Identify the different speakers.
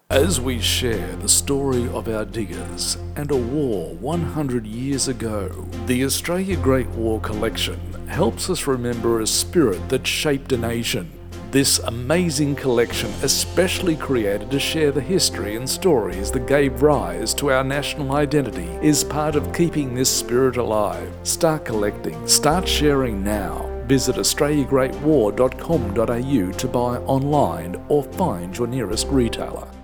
Speaker 1: As we share the story of our diggers and a war 100 years ago, the Australia Great War Collection helps us remember a spirit that shaped a nation. This amazing collection especially created to share the history and stories that gave rise to our national identity is part of keeping this spirit alive. Start collecting, start sharing now. Visit australiagreatwar.com.au to buy online or find your nearest retailer.